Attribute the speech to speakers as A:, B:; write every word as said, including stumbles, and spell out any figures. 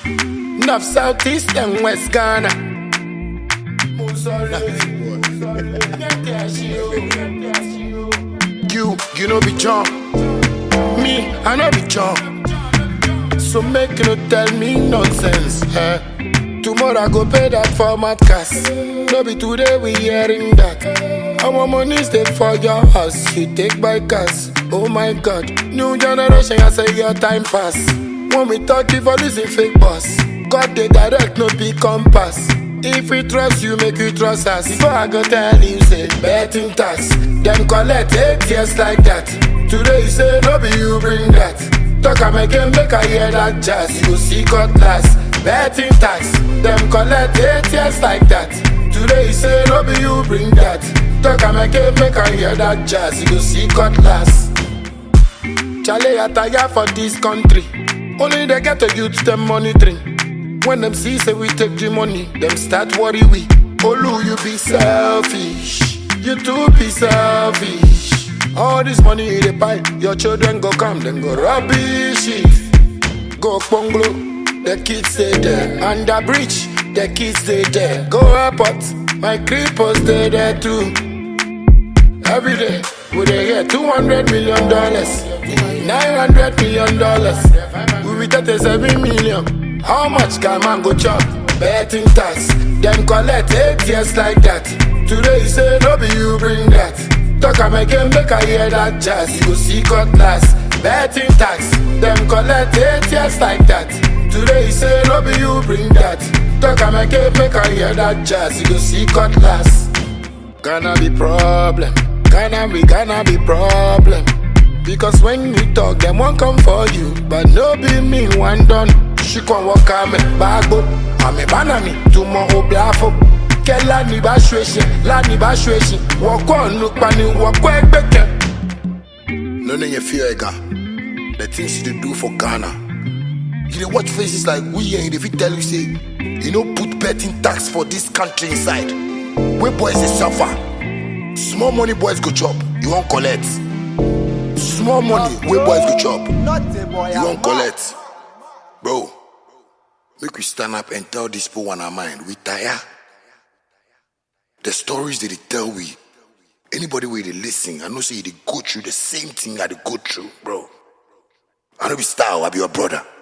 A: North, Southeast and West Ghana. You, you know be John. Me, I know be John. So make you no tell me nonsense. Eh? Tomorrow I go pay that for my cast. No be today we hearing that. Our money's there for your house. You take by cars. Oh my God. New generation, I say your time pass. When we talk, if I listen fake boss. God they direct, no be compass. If we trust you, make you trust us. Before I go tell you, say, betting tax. Then collect eight years like that. Today you say, no be you bring that. Talk am again, make I hear that jazz. You go see cutlass. Betting tax. Then collect eight years like that. Today you say, no be you bring that. Talk am again, make I hear that jazz. You go see cutlass. Charlie, I tire for this country. Only they get to youth them monitoring. When them see say we take the money, them start worry we. Olu, you be selfish. You too be selfish. All this money in the buy, your children go come, then go rubbish it. Go Ponglo, the kids stay there. Under bridge, the kids stay there. Go airport, my creepers stay there too. Every day, we they get two hundred million dollars, nine hundred million dollars. We with thirty-seven million. How much can man go chop? Betting tax. Then collect eight years like that. Today you say no be you bring that. Talk am again, make I hear that jazz. You go see cutlass. Betting tax. Then collect eight years like that. Today you say no be you bring that. Talk am again, make I hear that jazz. You go see cutlass. Gonna be problem. Gonna be, gonna be problem. Because when you talk, them won't come for you. But no be me one done. She can walk on me, bago. I'm a banami, to my oblafo. Kella ni bashweshi, la ni bashweshi. Walk on, look pani, walk quick better. No, no, you fear, Ega. The things you do for Ghana. You dey watch faces like we and if you tell you, say, you know, put betting tax for this country inside. Where boys they suffer. Small money boys go chop, you won't collect. Small money, where boys go chop, you won't collect. Bro, make we stand up and tell these people on our mind. We tire. The stories that they tell we. Anybody where they listen, I know say they go through the same thing that they go through, bro. I know be style, I be your brother.